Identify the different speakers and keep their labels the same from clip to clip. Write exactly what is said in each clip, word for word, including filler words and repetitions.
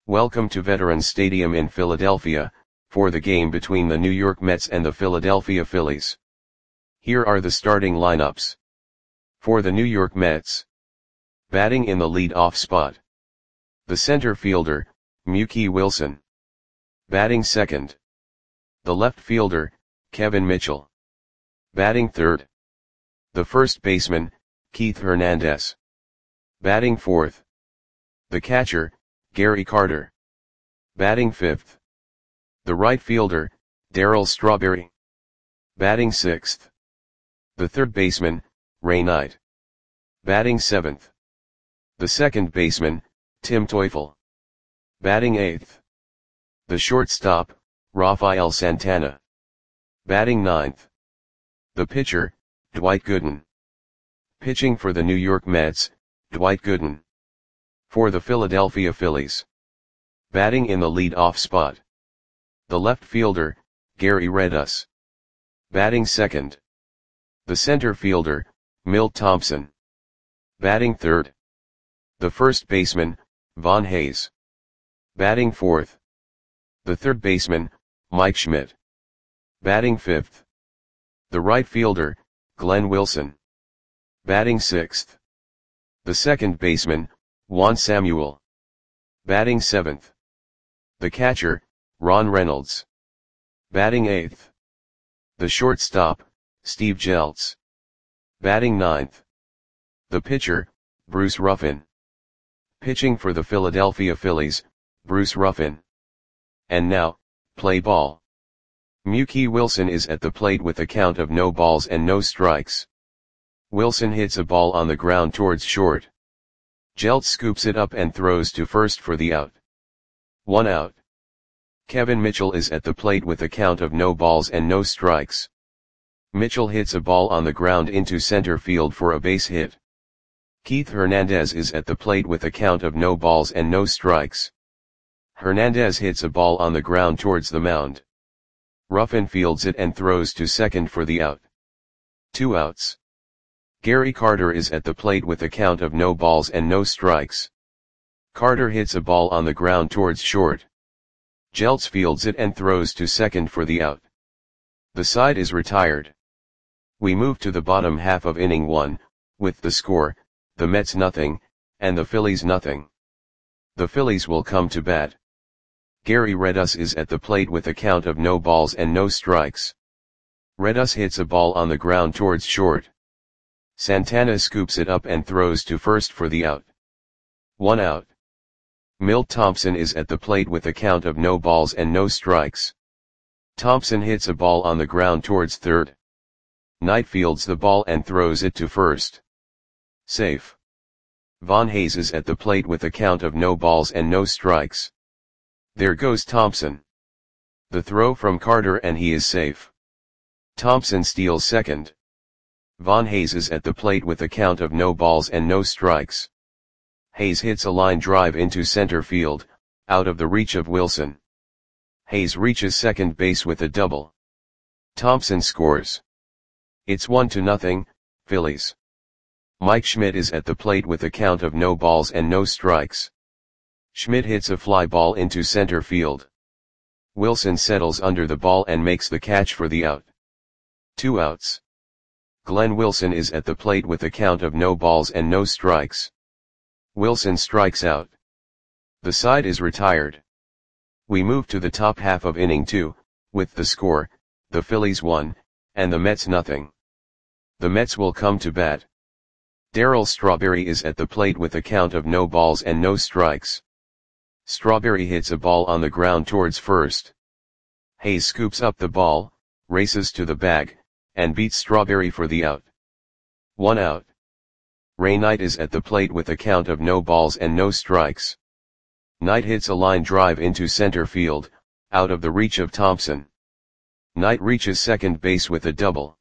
Speaker 1: Welcome to Veterans Stadium in Philadelphia, for the game between the New York Mets and the Philadelphia Phillies. Here are the starting lineups. For the New York Mets. Batting in the lead-off spot. The center fielder, Mookie Wilson. Batting second. The left fielder, Kevin Mitchell. Batting third. The first baseman, Keith Hernandez. Batting fourth. The catcher, Gary Carter. Batting fifth. The right fielder, Darryl Strawberry. Batting sixth. The third baseman, Ray Knight. Batting seventh. The second baseman, Tim Teufel. Batting eighth. The shortstop, Rafael Santana. Batting ninth. The pitcher, Dwight Gooden. Pitching for the New York Mets, Dwight Gooden. For the Philadelphia Phillies. Batting in the lead-off spot. The left fielder, Gary Redus. Batting second. The center fielder, Milt Thompson. Batting third. The first baseman, Von Hayes. Batting fourth. The third baseman, Mike Schmidt. Batting fifth. The right fielder, Glenn Wilson. Batting sixth. The second baseman, Juan Samuel. Batting seventh. The catcher, Ron Reynolds. Batting eighth. The shortstop, Steve Jeltz. Batting ninth. The pitcher, Bruce Ruffin. Pitching for the Philadelphia Phillies, Bruce Ruffin. And now, play ball. Mookie Wilson is at the plate with a count of no balls and no strikes. Wilson hits a ball on the ground towards short. Jeltz scoops it up and throws to first for the out. One out. Kevin Mitchell is at the plate with a count of no balls and no strikes. Mitchell hits a ball on the ground into center field for a base hit. Keith Hernandez is at the plate with a count of no balls and no strikes. Hernandez hits a ball on the ground towards the mound. Ruffin fields it and throws to second for the out. Two outs. Gary Carter is at the plate with a count of no balls and no strikes. Carter hits a ball on the ground towards short. Jeltz fields it and throws to second for the out. The side is retired. We move to the bottom half of inning one, with the score, the Mets nothing, and the Phillies nothing. The Phillies will come to bat. Gary Redus is at the plate with a count of no balls and no strikes. Redus hits a ball on the ground towards short. Santana scoops it up and throws to first for the out. One out. Milt Thompson is at the plate with a count of no balls and no strikes. Thompson hits a ball on the ground towards third. Knight fields the ball and throws it to first. Safe. Von Hayes is at the plate with a count of no balls and no strikes. There goes Thompson. The throw from Carter and he is safe. Thompson steals second. Von Hayes is at the plate with a count of no balls and no strikes. Hayes hits a line drive into center field, out of the reach of Wilson. Hayes reaches second base with a double. Thompson scores. It's one to nothing, Phillies. Mike Schmidt is at the plate with a count of no balls and no strikes. Schmidt hits a fly ball into center field. Wilson settles under the ball and makes the catch for the out. Two outs. Glenn Wilson is at the plate with a count of no balls and no strikes. Wilson strikes out. The side is retired. We move to the top half of inning two, with the score, the Phillies one, and the Mets nothing. The Mets will come to bat. Darryl Strawberry is at the plate with a count of no balls and no strikes. Strawberry hits a ball on the ground towards first. Hayes scoops up the ball, races to the bag, and beats Strawberry for the out. One out. Ray Knight is at the plate with a count of no balls and no strikes. Knight hits a line drive into center field, out of the reach of Thompson. Knight reaches second base with a double.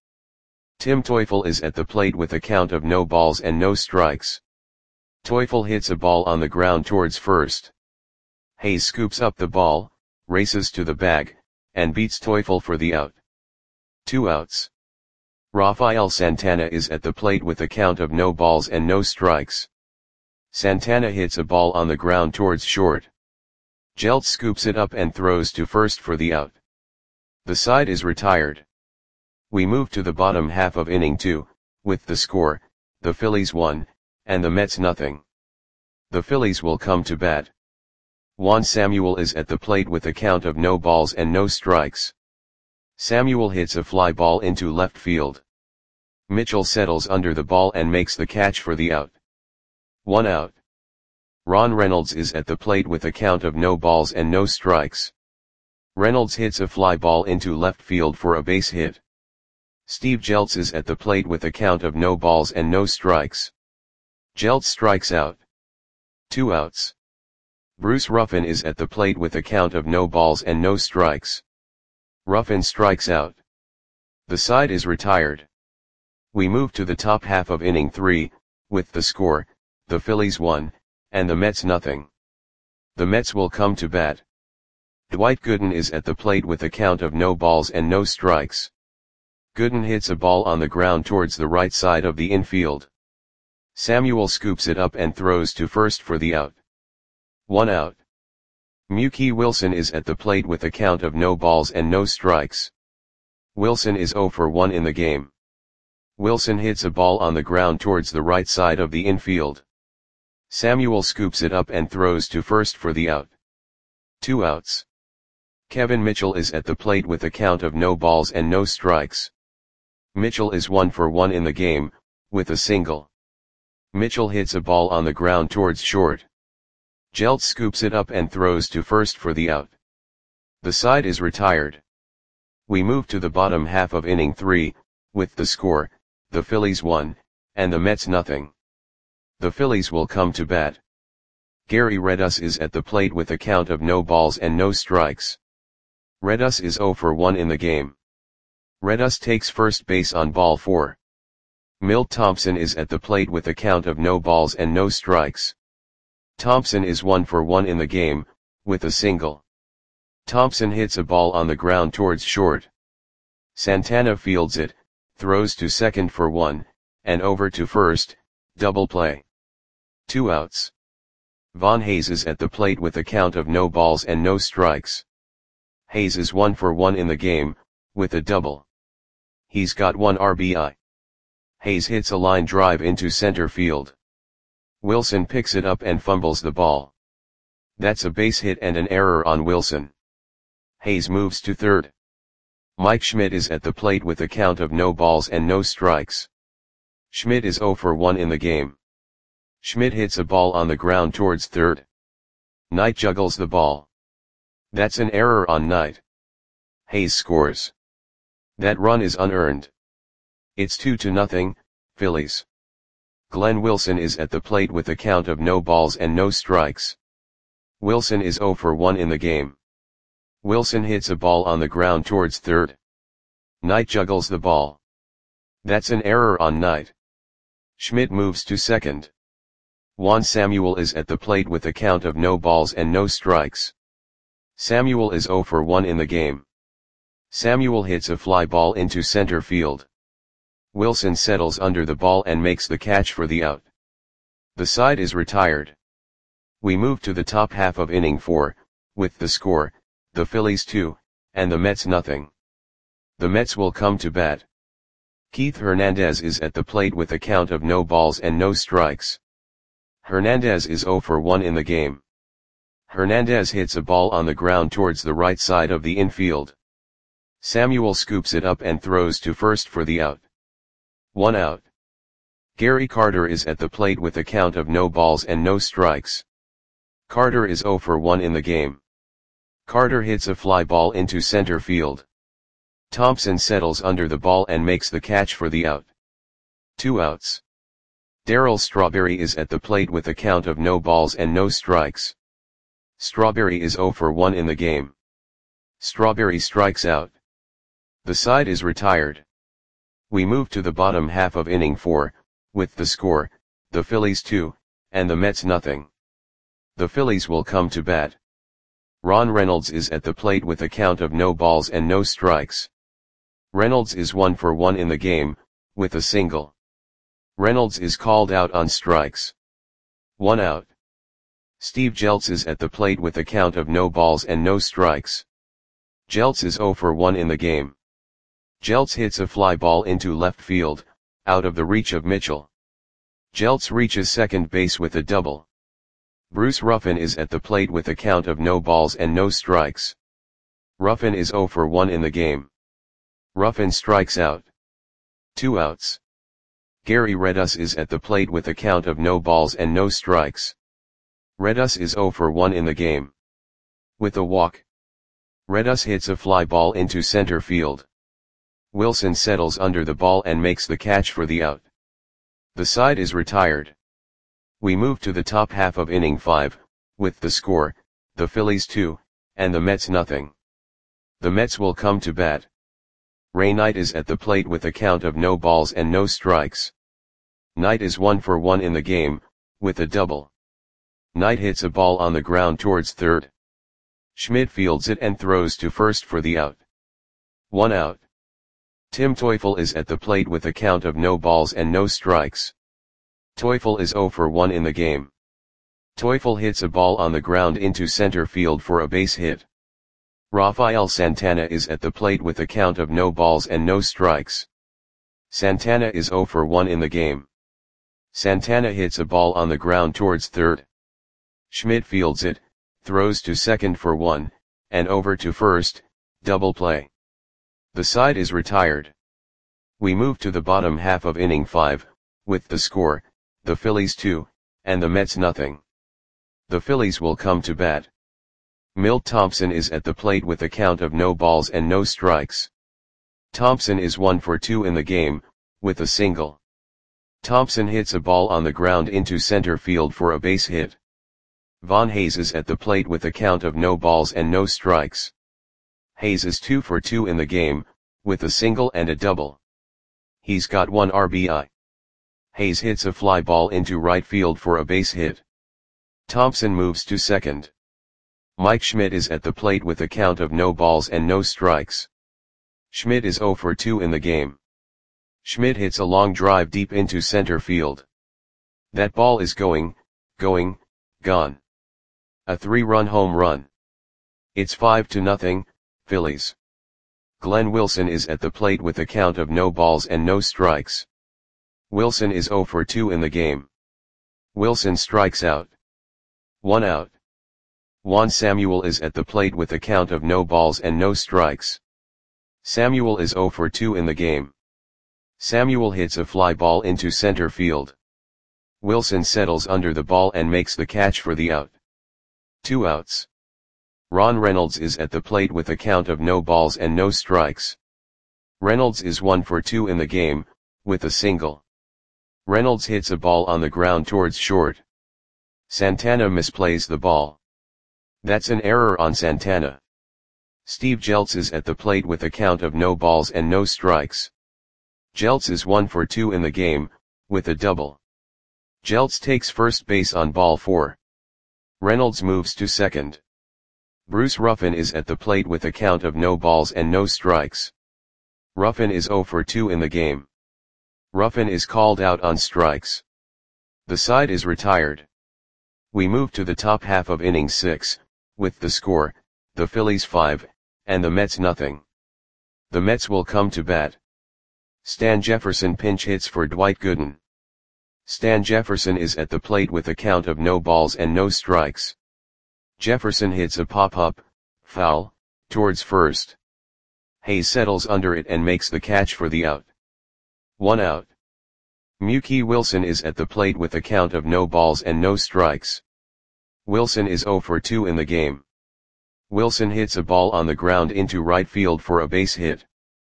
Speaker 1: Tim Teufel is at the plate with a count of no balls and no strikes. Teufel hits a ball on the ground towards first. Hayes scoops up the ball, races to the bag, and beats Teufel for the out. Two outs. Rafael Santana is at the plate with a count of no balls and no strikes. Santana hits a ball on the ground towards short. Jeltz scoops it up and throws to first for the out. The side is retired. We move to the bottom half of inning two, with the score, the Phillies one, and the Mets nothing. The Phillies will come to bat. Juan Samuel is at the plate with a count of no balls and no strikes. Samuel hits a fly ball into left field. Mitchell settles under the ball and makes the catch for the out. One out. Ron Reynolds is at the plate with a count of no balls and no strikes. Reynolds hits a fly ball into left field for a base hit. Steve Jeltz is at the plate with a count of no balls and no strikes. Jeltz strikes out. Two outs. Bruce Ruffin is at the plate with a count of no balls and no strikes. Ruffin strikes out. The side is retired. We move to the top half of inning three, with the score, the Phillies one, and the Mets nothing. The Mets will come to bat. Dwight Gooden is at the plate with a count of no balls and no strikes. Gooden hits a ball on the ground towards the right side of the infield. Samuel scoops it up and throws to first for the out. One out. Mookie Wilson is at the plate with a count of no balls and no strikes. Wilson is oh for one in the game. Wilson hits a ball on the ground towards the right side of the infield. Samuel scoops it up and throws to first for the out. Two outs. Kevin Mitchell is at the plate with a count of no balls and no strikes. Mitchell is one for one in the game, with a single. Mitchell hits a ball on the ground towards short. Jeltz scoops it up and throws to first for the out. The side is retired. We move to the bottom half of inning three, with the score, the Phillies one, and the Mets nothing. The Phillies will come to bat. Gary Redus is at the plate with a count of no balls and no strikes. Redus is oh for one in the game. Redus takes first base on ball four. Milt Thompson is at the plate with a count of no balls and no strikes. Thompson is one for one in the game, with a single. Thompson hits a ball on the ground towards short. Santana fields it, throws to second for one, and over to first, double play. Two outs. Von Hayes is at the plate with a count of no balls and no strikes. Hayes is one for one in the game, with a double. He's got one R B I. Hayes hits a line drive into center field. Wilson picks it up and fumbles the ball. That's a base hit and an error on Wilson. Hayes moves to third. Mike Schmidt is at the plate with a count of no balls and no strikes. Schmidt is oh for one in the game. Schmidt hits a ball on the ground towards third. Knight juggles the ball. That's an error on Knight. Hayes scores. That run is unearned. It's two to nothing, Phillies. Glenn Wilson is at the plate with a count of no balls and no strikes. Wilson is oh for one in the game. Wilson hits a ball on the ground towards third. Knight juggles the ball. That's an error on Knight. Schmidt moves to second. Juan Samuel is at the plate with a count of no balls and no strikes. Samuel is oh for one in the game. Samuel hits a fly ball into center field. Wilson settles under the ball and makes the catch for the out. The side is retired. We move to the top half of inning four, with the score, the Phillies two, and the Mets nothing. The Mets will come to bat. Keith Hernandez is at the plate with a count of no balls and no strikes. Hernandez is oh for one in the game. Hernandez hits a ball on the ground towards the right side of the infield. Samuel scoops it up and throws to first for the out. One out. Gary Carter is at the plate with a count of no balls and no strikes. Carter is oh for one in the game. Carter hits a fly ball into center field. Thompson settles under the ball and makes the catch for the out. Two outs. Darryl Strawberry is at the plate with a count of no balls and no strikes. Strawberry is oh for one in the game. Strawberry strikes out. The side is retired. We move to the bottom half of inning four, with the score, the Phillies two, and the Mets nothing. The Phillies will come to bat. Ron Reynolds is at the plate with a count of no balls and no strikes. Reynolds is one for one in the game, with a single. Reynolds is called out on strikes. One out. Steve Jeltz is at the plate with a count of no balls and no strikes. Jeltz is zero for one in the game. Jeltz hits a fly ball into left field, out of the reach of Mitchell. Jeltz reaches second base with a double. Bruce Ruffin is at the plate with a count of no balls and no strikes. Ruffin is zero for one in the game. Ruffin strikes out. Two outs. Gary Redus is at the plate with a count of no balls and no strikes. Redus is zero for one in the game. With a walk. Redus hits a fly ball into center field. Wilson settles under the ball and makes the catch for the out. The side is retired. We move to the top half of inning five, with the score, the Phillies two, and the Mets nothing. The Mets will come to bat. Ray Knight is at the plate with a count of no balls and no strikes. Knight is one for one in the game, with a double. Knight hits a ball on the ground towards third. Schmidt fields it and throws to first for the out. One out. Tim Teufel is at the plate with a count of no balls and no strikes. Teufel is zero for one in the game. Teufel hits a ball on the ground into center field for a base hit. Rafael Santana is at the plate with a count of no balls and no strikes. Santana is zero for one in the game. Santana hits a ball on the ground towards third. Schmidt fields it, throws to second for one, and over to first, double play. The side is retired. We move to the bottom half of inning five, with the score, the Phillies two, and the Mets nothing. The Phillies will come to bat. Milt Thompson is at the plate with a count of no balls and no strikes. Thompson is one for two in the game, with a single. Thompson hits a ball on the ground into center field for a base hit. Von Hayes is at the plate with a count of no balls and no strikes. Hayes is two for two in the game, with a single and a double. He's got one R B I. Hayes hits a fly ball into right field for a base hit. Thompson moves to second. Mike Schmidt is at the plate with a count of no balls and no strikes. Schmidt is zero for two in the game. Schmidt hits a long drive deep into center field. That ball is going, going, gone. A three-run home run. It's five to nothing, Phillies. Glenn Wilson is at the plate with a count of no balls and no strikes. Wilson is zero for two in the game. Wilson strikes out. One out. Juan Samuel is at the plate with a count of no balls and no strikes. Samuel is zero for two in the game. Samuel hits a fly ball into center field. Wilson settles under the ball and makes the catch for the out. Two outs. Ron Reynolds is at the plate with a count of no balls and no strikes. Reynolds is one for two in the game, with a single. Reynolds hits a ball on the ground towards short. Santana misplays the ball. That's an error on Santana. Steve Jeltz is at the plate with a count of no balls and no strikes. Jeltz is one for two in the game, with a double. Jeltz takes first base on ball four. Reynolds moves to second. Bruce Ruffin is at the plate with a count of no balls and no strikes. Ruffin is zero for two in the game. Ruffin is called out on strikes. The side is retired. We move to the top half of inning six, with the score, the Phillies five, and the Mets nothing. The Mets will come to bat. Stan Jefferson pinch hits for Dwight Gooden. Stan Jefferson is at the plate with a count of no balls and no strikes. Jefferson hits a pop-up, foul, towards first. Hayes settles under it and makes the catch for the out. One out. Mookie Wilson is at the plate with a count of no balls and no strikes. Wilson is zero for two in the game. Wilson hits a ball on the ground into right field for a base hit.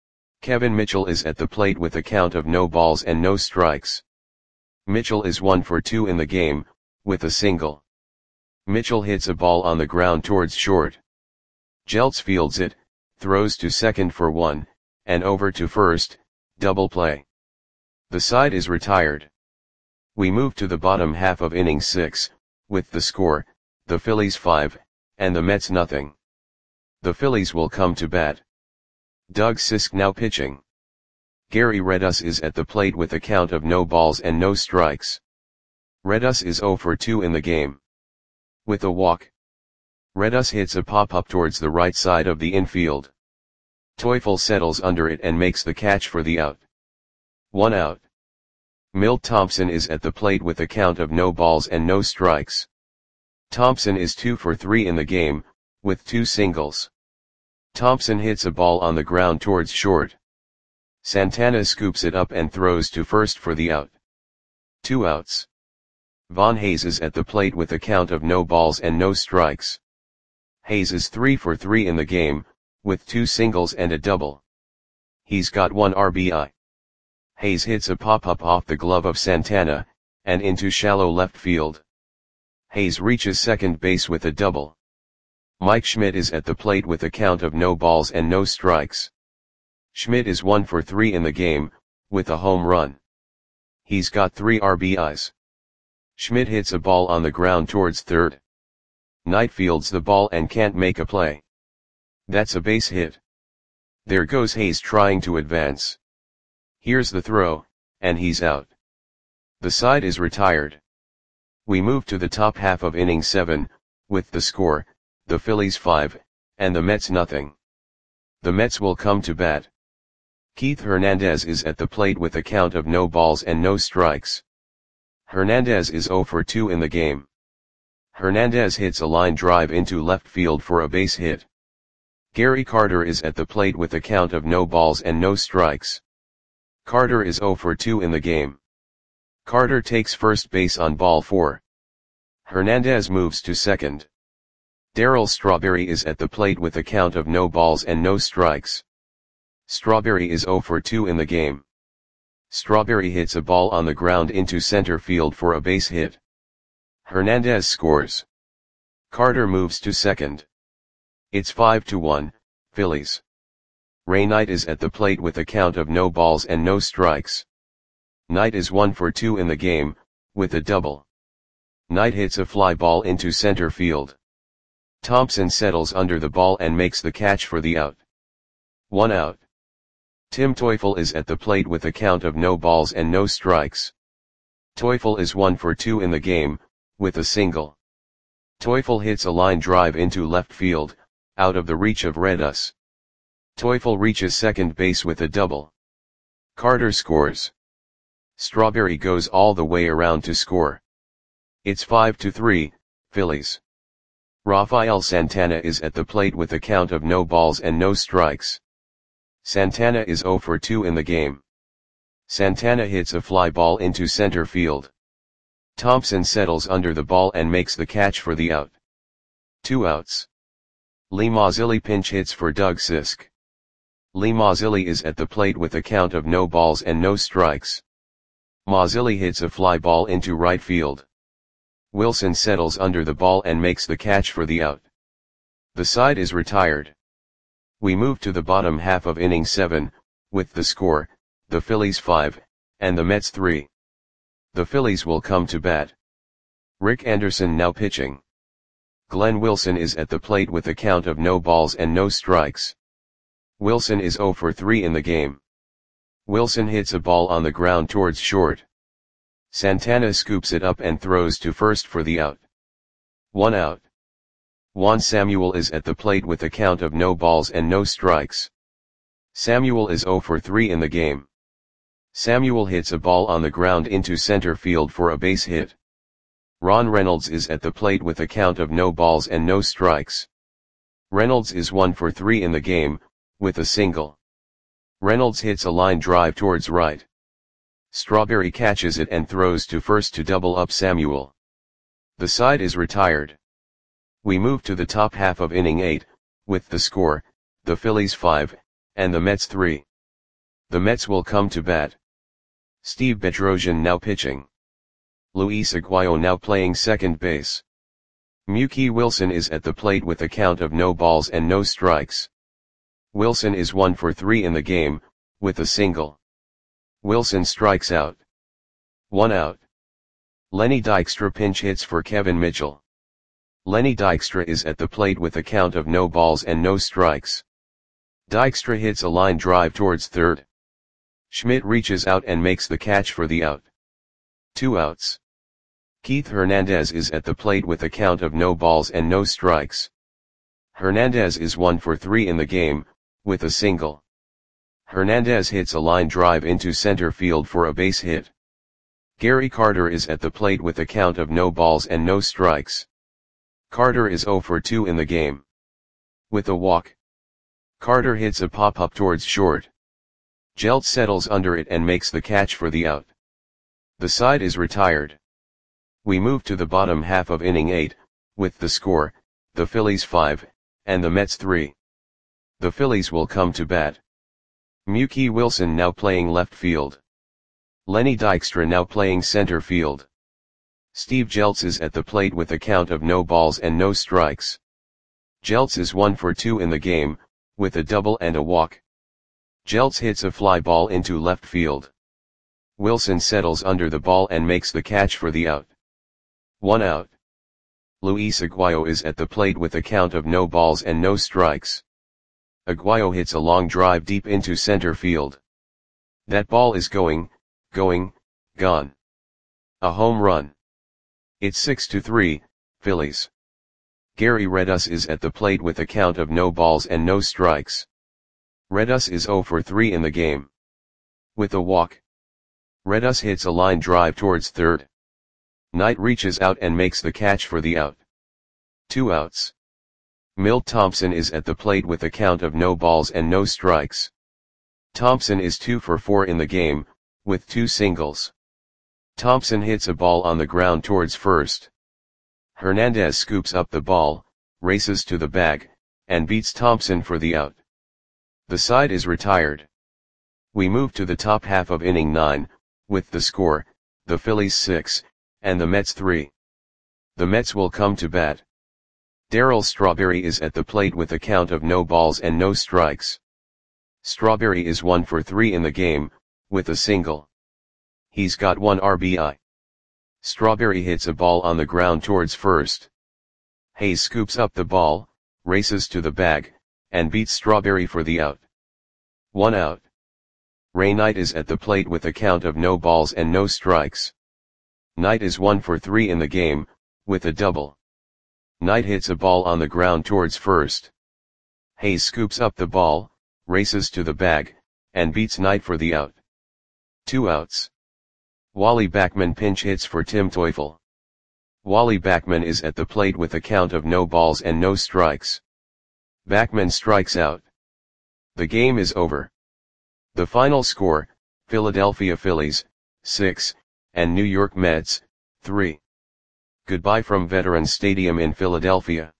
Speaker 1: Kevin Mitchell is at the plate with a count of no balls and no strikes. Mitchell is one for two in the game, with a single. Mitchell hits a ball on the ground towards short. Jeltz fields it, throws to second for one, and over to first, double play. The side is retired. We move to the bottom half of inning six, with the score, the Phillies five, and the Mets nothing. The Phillies will come to bat. Doug Sisk now pitching. Gary Redus is at the plate with a count of no balls and no strikes. Redus is zero for two in the game. With a walk, Redus hits a pop-up towards the right side of the infield. Teufel settles under it and makes the catch for the out. One out. Milt Thompson is at the plate with a count of no balls and no strikes. Thompson is two for three in the game, with two singles. Thompson hits a ball on the ground towards short. Santana scoops it up and throws to first for the out. Two outs. Von Hayes is at the plate with a count of no balls and no strikes. Hayes is three for three in the game, with two singles and a double. He's got one R B I. Hayes hits a pop-up off the glove of Santana, and into shallow left field. Hayes reaches second base with a double. Mike Schmidt is at the plate with a count of no balls and no strikes. Schmidt is one for three in the game, with a home run. He's got three R B Is. Schmidt hits a ball on the ground towards third. Knight fields the ball and can't make a play. That's a base hit. There goes Hayes trying to advance. Here's the throw, and he's out. The side is retired. We move to the top half of inning seven, with the score, the Phillies five, and the Mets nothing. The Mets will come to bat. Keith Hernandez is at the plate with a count of no balls and no strikes. Hernandez is zero for two in the game. Hernandez hits a line drive into left field for a base hit. Gary Carter is at the plate with a count of no balls and no strikes. Carter is zero for two in the game. Carter takes first base on ball four. Hernandez moves to second. Darryl Strawberry is at the plate with a count of no balls and no strikes. Strawberry is zero for two in the game. Strawberry hits a ball on the ground into center field for a base hit. Hernandez scores. Carter moves to second. It's five to one, Phillies. Ray Knight is at the plate with a count of no balls and no strikes. Knight is one for two in the game, with a double. Knight hits a fly ball into center field. Thompson settles under the ball and makes the catch for the out. One out. Tim Teufel is at the plate with a count of no balls and no strikes. Teufel is one for two in the game, with a single. Teufel hits a line drive into left field, out of the reach of Redus. Teufel reaches second base with a double. Carter scores. Strawberry goes all the way around to score. It's five to three, Phillies. Rafael Santana is at the plate with a count of no balls and no strikes. Santana is zero for two in the game. Santana hits a fly ball into center field. Thompson settles under the ball and makes the catch for the out. Two outs. Lee Mazzilli pinch hits for Doug Sisk. Lee Mazzilli is at the plate with a count of no balls and no strikes. Mazzilli hits a fly ball into right field. Wilson settles under the ball and makes the catch for the out. The side is retired. We move to the bottom half of inning seven, with the score, the Phillies five, and the Mets three. The Phillies will come to bat. Rick Anderson now pitching. Glenn Wilson is at the plate with a count of no balls and no strikes. Wilson is zero for three in the game. Wilson hits a ball on the ground towards short. Santana scoops it up and throws to first for the out. One out. Juan Samuel is at the plate with a count of no balls and no strikes. Samuel is zero for three in the game. Samuel hits a ball on the ground into center field for a base hit. Ron Reynolds is at the plate with a count of no balls and no strikes. Reynolds is one for three in the game, with a single. Reynolds hits a line drive towards right. Strawberry catches it and throws to first to double up Samuel. The side is retired. We move to the top half of inning eight, with the score, the Phillies five, and the Mets three. The Mets will come to bat. Steve Bedrosian now pitching. Luis Aguayo now playing second base. Mookie Wilson is at the plate with a count of no balls and no strikes. Wilson is one for three in the game, with a single. Wilson strikes out. One out. Lenny Dykstra pinch hits for Kevin Mitchell. Lenny Dykstra is at the plate with a count of no balls and no strikes. Dykstra hits a line drive towards third. Schmidt reaches out and makes the catch for the out. Two outs. Keith Hernandez is at the plate with a count of no balls and no strikes. Hernandez is one for three in the game, with a single. Hernandez hits a line drive into center field for a base hit. Gary Carter is at the plate with a count of no balls and no strikes. Carter is zero for two in the game. With a walk. Carter hits a pop-up towards short. Jeltz settles under it and makes the catch for the out. The side is retired. We move to the bottom half of inning eight, with the score, the Phillies five, and the Mets three. The Phillies will come to bat. Mookie Wilson now playing left field. Lenny Dykstra now playing center field. Steve Jeltz is at the plate with a count of no balls and no strikes. Jeltz is one for two in the game, with a double and a walk. Jeltz hits a fly ball into left field. Wilson settles under the ball and makes the catch for the out. One out. Luis Aguayo is at the plate with a count of no balls and no strikes. Aguayo hits a long drive deep into center field. That ball is going, going, gone. A home run. It's six to three, Phillies. Gary Redus is at the plate with a count of no balls and no strikes. Redus is zero for three in the game. With a walk. Redus hits a line drive towards third. Knight reaches out and makes the catch for the out. Two outs. Milt Thompson is at the plate with a count of no balls and no strikes. Thompson is two for four in the game, with two singles. Thompson hits a ball on the ground towards first. Hernandez scoops up the ball, races to the bag, and beats Thompson for the out. The side is retired. We move to the top half of inning nine, with the score, the Phillies six, and the Mets three. The Mets will come to bat. Darryl Strawberry is at the plate with a count of no balls and no strikes. Strawberry is one for three in the game, with a single. He's got one R B I. Strawberry hits a ball on the ground towards first. Hayes scoops up the ball, races to the bag, and beats Strawberry for the out. One out. Ray Knight is at the plate with a count of no balls and no strikes. Knight is one for three in the game, with a double. Knight hits a ball on the ground towards first. Hayes scoops up the ball, races to the bag, and beats Knight for the out. Two outs. Wally Backman pinch hits for Tim Teufel. Wally Backman is at the plate with a count of no balls and no strikes. Backman strikes out. The game is over. The final score, Philadelphia Phillies, six, and New York Mets, three. Goodbye from Veterans Stadium in Philadelphia.